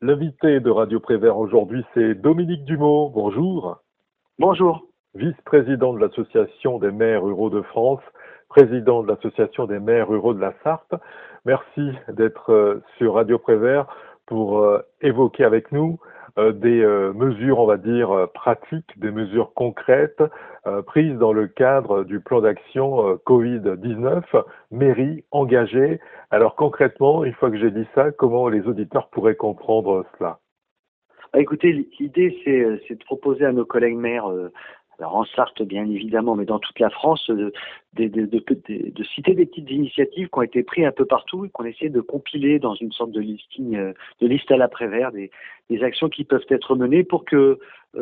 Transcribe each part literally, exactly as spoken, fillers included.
L'invité de Radio Prévert aujourd'hui, c'est Dominique Dumont. Bonjour. Bonjour. Vice-président de l'Association des maires ruraux de France, président de l'Association des maires ruraux de la Sarthe. Merci d'être sur Radio Prévert pour évoquer avec nous des mesures, on va dire, pratiques, des mesures concrètes prises dans le cadre du plan d'action covid dix-neuf, mairie engagée. Alors concrètement, une fois que j'ai dit ça, comment les auditeurs pourraient comprendre cela? Bah, écoutez, l'idée, c'est, c'est de proposer à nos collègues maires, euh, alors en Sarthe bien évidemment, mais dans toute la France, de, de, de, de, de, de citer des petites initiatives qui ont été prises un peu partout et qu'on essaie de compiler dans une sorte de listing, euh, de liste à l'après-vert, des, des actions qui peuvent être menées pour que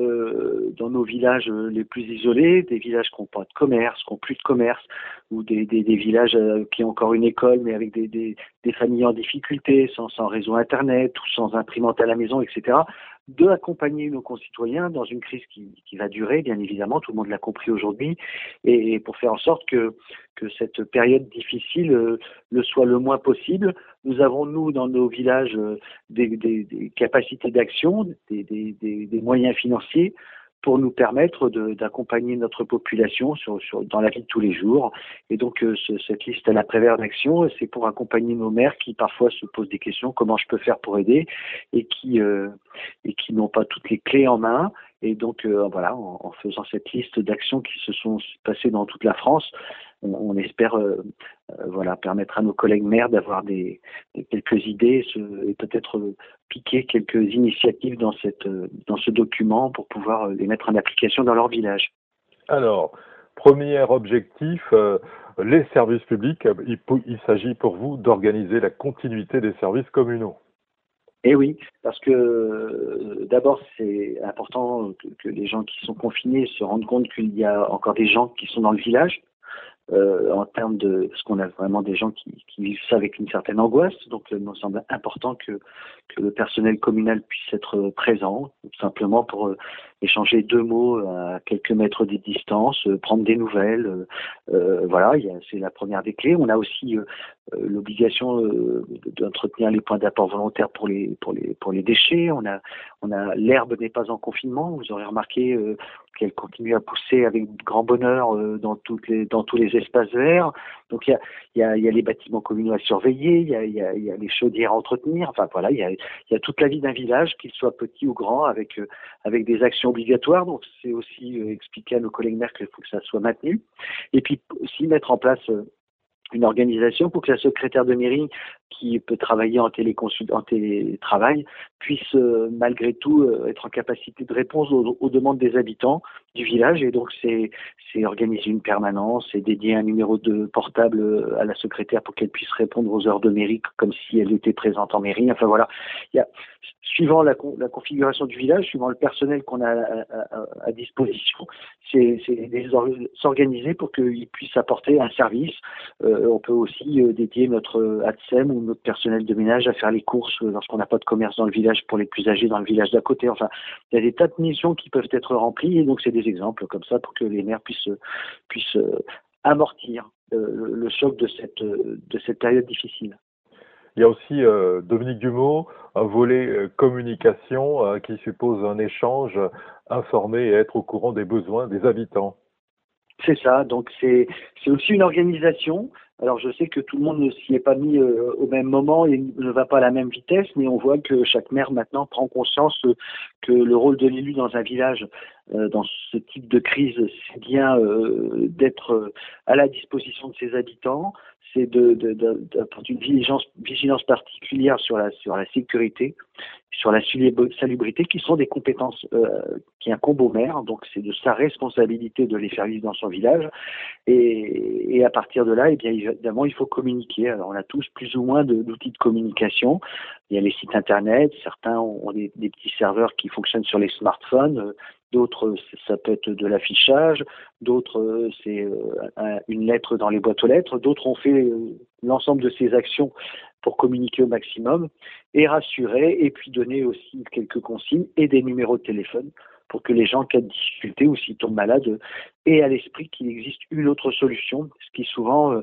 euh, dans nos villages les plus isolés, des villages qui n'ont pas de commerce, qui n'ont plus de commerce, ou des, des, des villages euh, qui ont encore une école mais avec des, des, des familles en difficulté, sans, sans réseau internet ou sans imprimante à la maison, et cetera, de accompagner nos concitoyens dans une crise qui, qui va durer, bien évidemment, tout le monde l'a compris aujourd'hui, et, et pour faire en sorte que, que cette période difficile euh, le soit le moins possible. Nous avons, nous, dans nos villages, euh, des, des, des capacités d'action, des, des, des, des moyens financiers pour nous permettre de, d'accompagner notre population sur, sur, dans la vie de tous les jours. Et donc, euh, ce, cette liste à l'après-vert d'action, c'est pour accompagner nos maires qui parfois se posent des questions, comment je peux faire pour aider, et qui, euh, et qui n'ont pas toutes les clés en main. Et donc, euh, voilà, en, en faisant cette liste d'actions qui se sont passées dans toute la France, on, on espère euh, euh, voilà, permettre à nos collègues maires d'avoir des, des quelques idées ce, et peut-être euh, piquer quelques initiatives dans, cette, euh, dans ce document pour pouvoir euh, les mettre en application dans leur village. Alors, premier objectif, euh, les services publics. Il, il s'agit pour vous d'organiser la continuité des services communaux. Eh oui, parce que euh, d'abord c'est important que, que les gens qui sont confinés se rendent compte qu'il y a encore des gens qui sont dans le village. Euh, en termes de, parce qu'on a vraiment des gens qui, qui vivent ça avec une certaine angoisse, donc il me semble important que, que le personnel communal puisse être présent, tout simplement pour euh, échanger deux mots à quelques mètres de distance, euh, prendre des nouvelles, euh, euh, voilà, il y a, c'est la première des clés. On a aussi euh, euh, l'obligation euh, d'entretenir les points d'apport volontaires pour les pour les pour les déchets. On a on a l'herbe n'est pas en confinement. Vous aurez remarqué euh, qu'elle continue à pousser avec grand bonheur euh, dans toutes les dans tous les espaces verts. Donc il y a il y a il y a les bâtiments communaux à surveiller, il y a il y a il y a les chaudières à entretenir. Enfin voilà, il y a il y a toute la vie d'un village, qu'il soit petit ou grand, avec euh, avec des actions obligatoires. Donc c'est aussi euh, expliquer à nos collègues maires qu'il faut que ça soit maintenu. Et puis aussi mettre en place euh, une organisation pour que la secrétaire de mairie qui peut travailler en, téléconsul- en télétravail puisse euh, malgré tout euh, être en capacité de répondre aux, aux demandes des habitants du village. Et donc c'est, c'est organiser une permanence, c'est dédier un numéro de portable à la secrétaire pour qu'elle puisse répondre aux heures de mairie comme si elle était présente en mairie. Enfin voilà, il y a, suivant la, la configuration du village, suivant le personnel qu'on a à, à, à disposition, c'est, c'est s'organiser pour qu'ils puissent apporter un service. Euh, on peut aussi euh, dédier notre A D S E M ou notre personnel de ménage à faire les courses euh, lorsqu'on n'a pas de commerce dans le village pour les plus âgés dans le village d'à côté. Enfin, il y a des tas de missions qui peuvent être remplies et donc c'est des exemples comme ça pour que les maires puissent, puissent euh, amortir euh, le, le choc de cette, de cette période difficile. Il y a aussi, euh, Dominique Dumont, un volet euh, communication euh, qui suppose un échange, euh, informer et être au courant des besoins des habitants. C'est ça, donc c'est c'est aussi une organisation. Alors je sais que tout le monde ne s'y est pas mis euh, au même moment et ne va pas à la même vitesse, mais on voit que chaque maire maintenant prend conscience euh, que le rôle de l'élu dans un village, euh, dans ce type de crise, c'est bien euh, d'être euh, à la disposition de ses habitants, c'est de, de, de, d'apporter une vigilance, vigilance particulière sur la sur la sécurité, sur la salubrité, qui sont des compétences euh, qui incombent au maire. Donc c'est de sa responsabilité de les faire vivre dans son village. Et, et à partir de là, eh bien évidemment, il faut communiquer. Alors on a tous plus ou moins de, d'outils de communication. Il y a les sites internet, certains ont des, des petits serveurs qui fonctionnent sur les smartphones, d'autres ça peut être de l'affichage, d'autres c'est une lettre dans les boîtes aux lettres, d'autres ont fait l'ensemble de ces actions pour communiquer au maximum et rassurer, et puis donner aussi quelques consignes et des numéros de téléphone pour que les gens, en cas de difficulté ou s'ils tombent malades, aient à l'esprit qu'il existe une autre solution, ce qui souvent,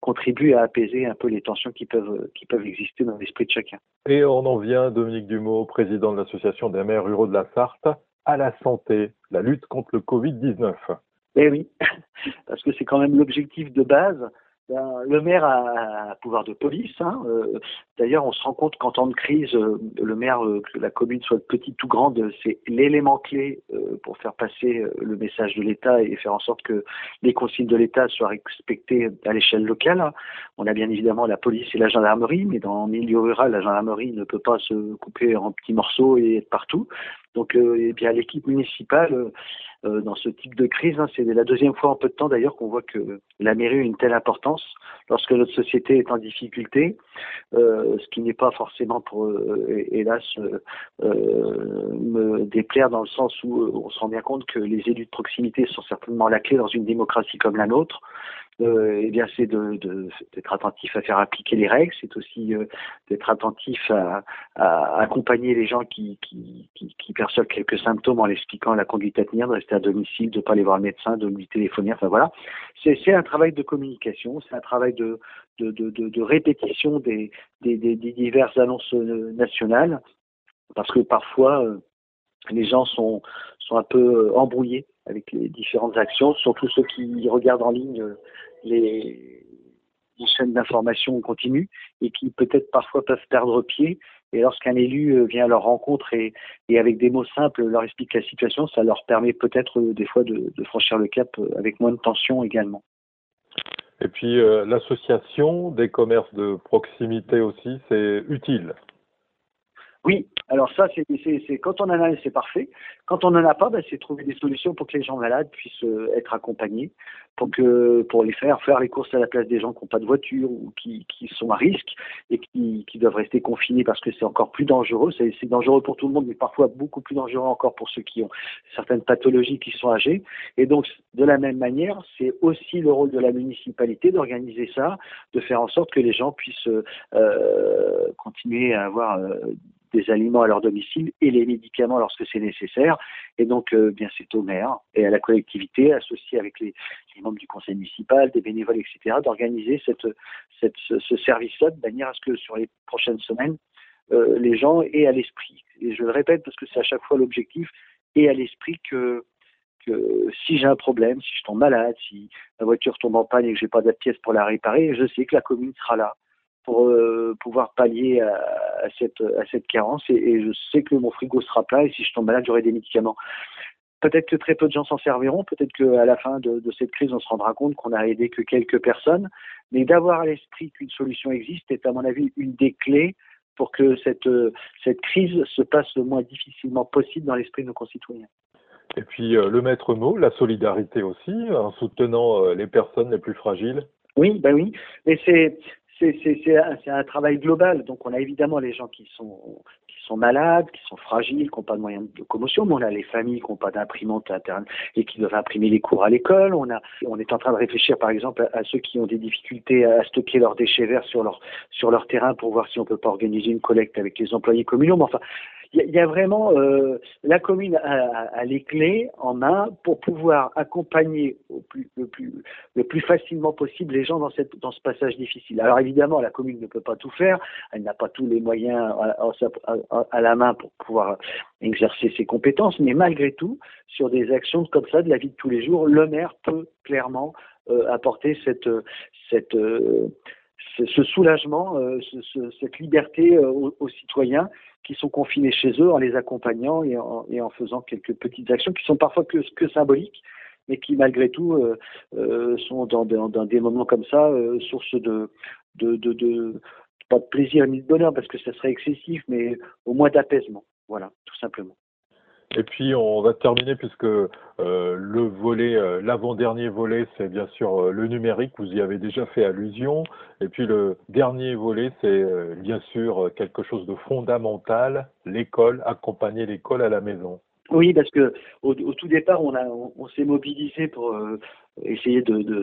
contribue à apaiser un peu les tensions qui peuvent, qui peuvent exister dans l'esprit de chacun. Et on en vient, Dominique Dumeau, président de l'Association des maires ruraux de la Sarthe, à la santé, la lutte contre le Covid dix-neuf. Eh oui, parce que c'est quand même l'objectif de base. Ben, le maire a un pouvoir de police. Hein. Euh, D'ailleurs, on se rend compte qu'en temps de crise, euh, le maire, euh, que la commune soit petite ou grande, c'est l'élément clé euh, pour faire passer euh, le message de l'État et faire en sorte que les consignes de l'État soient respectées à l'échelle locale. Hein. On a bien évidemment la police et la gendarmerie, mais dans le milieu rural, la gendarmerie ne peut pas se couper en petits morceaux et être partout. Donc, euh, eh bien, l'équipe municipale, euh, euh, dans ce type de crise, hein, c'est la deuxième fois en peu de temps d'ailleurs qu'on voit que la mairie a une telle importance lorsque notre société est en difficulté, euh, ce qui n'est pas forcément pour, euh, hélas, euh, euh, me déplaire dans le sens où euh, on se rend bien compte que les élus de proximité sont certainement la clé dans une démocratie comme la nôtre. Euh, eh bien, c'est de, de, d'être attentif à faire appliquer les règles, c'est aussi euh, d'être attentif à, à accompagner les gens qui, qui, qui, qui perçoivent quelques symptômes en l'expliquant la conduite à tenir, de rester à domicile, de ne pas aller voir le médecin, de lui téléphoner, enfin voilà. C'est, c'est un travail de communication, c'est un travail de, de, de, de, de répétition des, des, des, des diverses annonces nationales, parce que parfois, euh, les gens sont, sont un peu embrouillés avec les différentes actions, surtout ceux qui regardent en ligne les, les chaînes d'information continues et qui peut-être parfois peuvent perdre pied. Et lorsqu'un élu vient à leur rencontre et, et avec des mots simples leur explique la situation, ça leur permet peut-être des fois de, de franchir le cap avec moins de tension également. Et puis euh, l'association des commerces de proximité aussi, c'est utile. Oui, alors ça, c'est, c'est, c'est quand on en a, c'est parfait. Quand on n'en a pas, ben, c'est trouver des solutions pour que les gens malades puissent euh, être accompagnés, pour que pour les faire faire les courses à la place des gens qui n'ont pas de voiture ou qui, qui sont à risque et qui, qui doivent rester confinés parce que c'est encore plus dangereux. C'est, c'est dangereux pour tout le monde, mais parfois beaucoup plus dangereux encore pour ceux qui ont certaines pathologies qui sont âgés. Et donc, de la même manière, c'est aussi le rôle de la municipalité d'organiser ça, de faire en sorte que les gens puissent euh, continuer à avoir euh, des aliments à leur domicile et les médicaments lorsque c'est nécessaire. Et donc, euh, bien, c'est au maire et à la collectivité, associée avec les, les membres du conseil municipal, des bénévoles, et cetera, d'organiser cette, cette, ce, ce service-là de manière à ce que sur les prochaines semaines, euh, les gens aient à l'esprit, et je le répète parce que c'est à chaque fois l'objectif, aient à l'esprit que que si j'ai un problème, si je tombe malade, si ma voiture tombe en panne et que j'ai pas de pièces pour la réparer, je sais que la commune sera là pour euh, pouvoir pallier à, à, cette, à cette carence et, et je sais que mon frigo sera plein et si je tombe malade, j'aurai des médicaments. Peut-être que très peu de gens s'en serviront, peut-être qu'à la fin de, de cette crise, on se rendra compte qu'on n'a aidé que quelques personnes, mais d'avoir à l'esprit qu'une solution existe est à mon avis une des clés pour que cette, cette crise se passe le moins difficilement possible dans l'esprit de nos concitoyens. Et puis euh, le maître mot, la solidarité aussi, en soutenant euh, les personnes les plus fragiles. Oui, ben oui, mais c'est c'est c'est c'est un, c'est un travail global. Donc on a évidemment les gens qui sont qui sont malades, qui sont fragiles, qui n'ont pas de moyens de locomotion, mais on a les familles qui n'ont pas d'imprimante interne et qui doivent imprimer les cours à l'école. On a on est en train de réfléchir par exemple à, à ceux qui ont des difficultés à stocker leurs déchets verts sur leur sur leur terrain pour voir si on peut pas organiser une collecte avec les employés communaux. Mais enfin, il y a vraiment euh, la commune a, a les clés en main pour pouvoir accompagner au plus, le, plus, le plus facilement possible les gens dans, cette, dans ce passage difficile. Alors évidemment, la commune ne peut pas tout faire, elle n'a pas tous les moyens à, à, à la main pour pouvoir exercer ses compétences, mais malgré tout, sur des actions comme ça de la vie de tous les jours, le maire peut clairement euh, apporter cette, cette euh, ce soulagement, euh, ce, ce, cette liberté euh, aux, aux citoyens qui sont confinés chez eux en les accompagnant et en, et en faisant quelques petites actions qui sont parfois que, que symboliques, mais qui malgré tout euh, euh, sont dans, dans, dans des moments comme ça euh, source de, de, de, de, pas de plaisir ni de bonheur parce que ça serait excessif, mais au moins d'apaisement. Voilà, tout simplement. Et puis on va terminer puisque euh, le volet, euh, l'avant-dernier volet, c'est bien sûr euh, le numérique, vous y avez déjà fait allusion. Et puis le dernier volet, c'est euh, bien sûr quelque chose de fondamental, l'école, accompagner l'école à la maison. Oui, parce que au, au tout départ, on a, on, on s'est mobilisé pour euh, essayer de, de,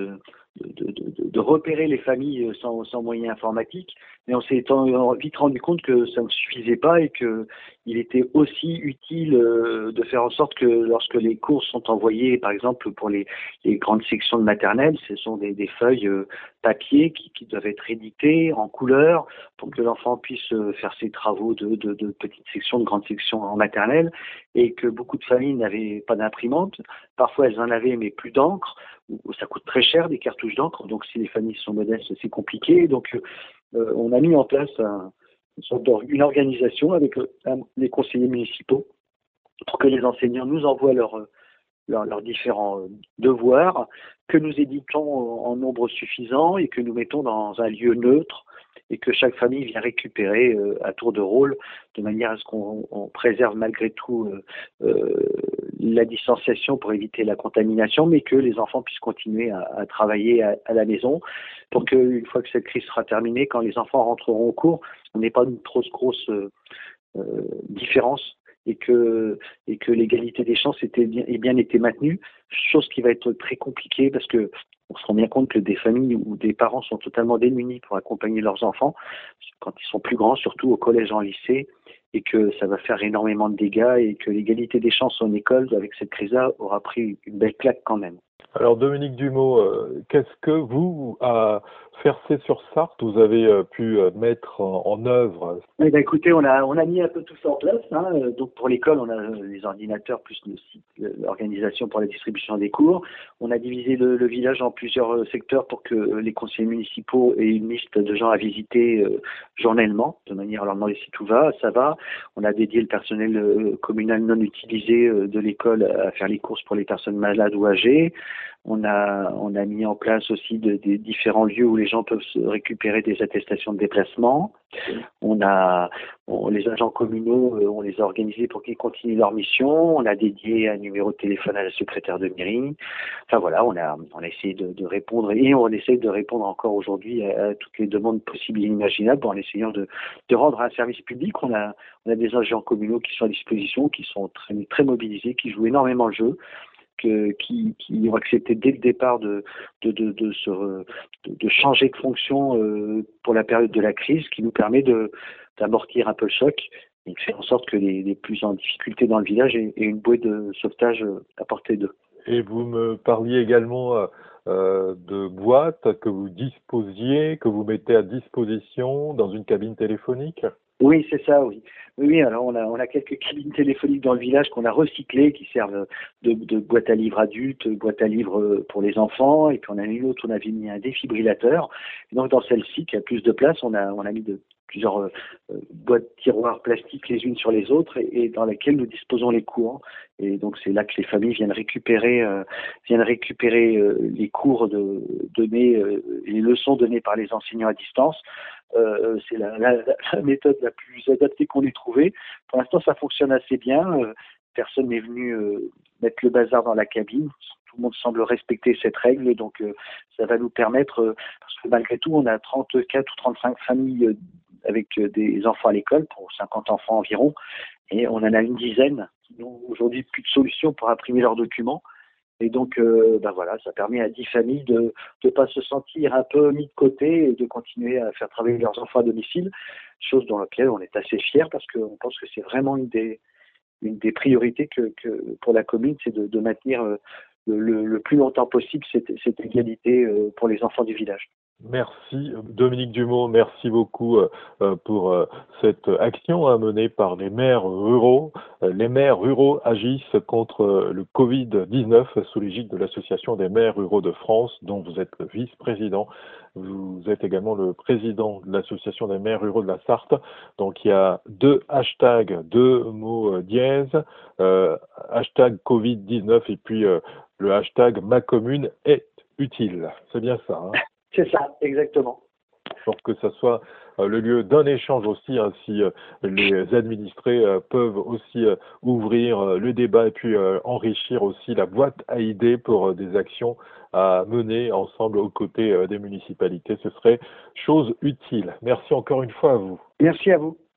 de, de, de, de repérer les familles sans, sans moyens informatiques, mais on s'est vite rendu compte que ça ne suffisait pas et qu'il était aussi utile de faire en sorte que lorsque les courses sont envoyées, par exemple pour les, les grandes sections de maternelle, ce sont des, des feuilles papier qui, qui doivent être éditées en couleur pour que l'enfant puisse faire ses travaux de, de, de petites sections, de grandes sections en maternelle, et que beaucoup de familles n'avaient pas d'imprimante. Parfois elles en avaient mais plus d'encre. Ça coûte très cher des cartouches d'encre, donc si les familles sont modestes, c'est compliqué. Donc euh, on a mis en place un, une sorte d'une organisation avec euh, les conseillers municipaux pour que les enseignants nous envoient leurs leurs, leurs différents devoirs, que nous éditons en nombre suffisant et que nous mettons dans un lieu neutre et que chaque famille vient récupérer euh, à tour de rôle, de manière à ce qu'on on préserve malgré tout euh, euh, la distanciation pour éviter la contamination, mais que les enfants puissent continuer à, à travailler à, à la maison, pour qu'une fois que cette crise sera terminée, quand les enfants rentreront au cours, on n'ait pas une trop grosse euh, euh, différence et que, et que l'égalité des chances était bien, ait bien été maintenue, chose qui va être très compliquée parce que on se rend bien compte que des familles où des parents sont totalement démunis pour accompagner leurs enfants, quand ils sont plus grands, surtout au collège, en lycée, et que ça va faire énormément de dégâts et que l'égalité des chances en école, avec cette crise-là, aura pris une belle claque quand même. Alors Dominique Dumot, euh, qu'est-ce que vous, à Fercé-sur-Sarthe, vous avez euh, pu euh, mettre en, en œuvre? Eh ben, écoutez, on a on a mis un peu tout ça en place. Hein. Donc pour l'école, on a les ordinateurs plus le site, l'organisation pour la distribution des cours. On a divisé le, le village en plusieurs secteurs pour que les conseillers municipaux aient une liste de gens à visiter euh, journellement, de manière à leur demander si tout va, ça va. On a dédié le personnel euh, communal non utilisé euh, de l'école à faire les courses pour les personnes malades ou âgées. On a, on a mis en place aussi des de différents lieux où les gens peuvent se récupérer des attestations de déplacement. On a on, les agents communaux, euh, on les a organisés pour qu'ils continuent leur mission. On a dédié un numéro de téléphone à la secrétaire de mairie. Enfin voilà, on a, on a essayé de, de répondre et on essaie de répondre encore aujourd'hui à, à toutes les demandes possibles et inimaginables en essayant de, de rendre un service public. On a, on a des agents communaux qui sont à disposition, qui sont très, très mobilisés, qui jouent énormément le jeu. Que, qui, qui ont accepté dès le départ de, de, de, de, se, de, de changer de fonction euh, pour la période de la crise, qui nous permet de, d'amortir un peu le choc et de faire en sorte que les, les plus en difficulté dans le village aient, aient une bouée de sauvetage à portée d'eux. Et vous me parliez également euh, de boîtes que vous disposiez, que vous mettez à disposition dans une cabine téléphonique? Oui, c'est ça, oui. Oui, alors on a, on a quelques cabines téléphoniques dans le village qu'on a recyclées, qui servent de, de boîte à livres adultes, boîte à livres pour les enfants, et puis on a une autre, on avait mis un défibrillateur. Et donc dans celle-ci, qui a plus de place, on a, on a mis de, plusieurs euh, boîtes tiroirs plastiques les unes sur les autres, et, et dans lesquelles nous disposons les cours. Et donc c'est là que les familles viennent récupérer, euh, viennent récupérer euh, les cours de, donnés, euh, les leçons données par les enseignants à distance. Euh, c'est la, la, la méthode la plus adaptée qu'on ait trouvée. Pour l'instant, ça fonctionne assez bien. Euh, personne n'est venu euh, mettre le bazar dans la cabine. Tout le monde semble respecter cette règle, donc euh, ça va nous permettre, euh, parce que malgré tout, on a trente-quatre ou trente-cinq familles euh, avec euh, des enfants à l'école, pour cinquante enfants environ, et on en a une dizaine qui n'ont aujourd'hui plus de solution pour imprimer leurs documents. Et donc, euh, ben voilà, ça permet à dix familles de ne pas se sentir un peu mis de côté et de continuer à faire travailler leurs enfants à domicile, chose dans laquelle on est assez fiers parce qu'on pense que c'est vraiment une des, une des priorités que, que pour la commune, c'est de, de maintenir euh, le, le plus longtemps possible cette, cette égalité euh, pour les enfants du village. Merci Dominique Dumot, merci beaucoup euh, pour euh, cette action hein, menée par les maires ruraux. Euh, les maires ruraux agissent contre euh, le Covid dix-neuf sous l'égide de l'Association des maires ruraux de France, dont vous êtes le vice-président. Vous êtes également le président de l'Association des maires ruraux de la Sarthe. Donc il y a deux hashtags, deux mots euh, dièse, euh, hashtag Covid dix-neuf et puis euh, le hashtag ma commune est utile. C'est bien ça, hein? C'est ça, exactement. Pour que ça soit euh, le lieu d'un échange aussi, hein, si euh, les administrés euh, peuvent aussi euh, ouvrir euh, le débat et puis euh, enrichir aussi la boîte à idées pour euh, des actions à mener ensemble aux côtés euh, des municipalités. Ce serait chose utile. Merci encore une fois à vous. Merci à vous.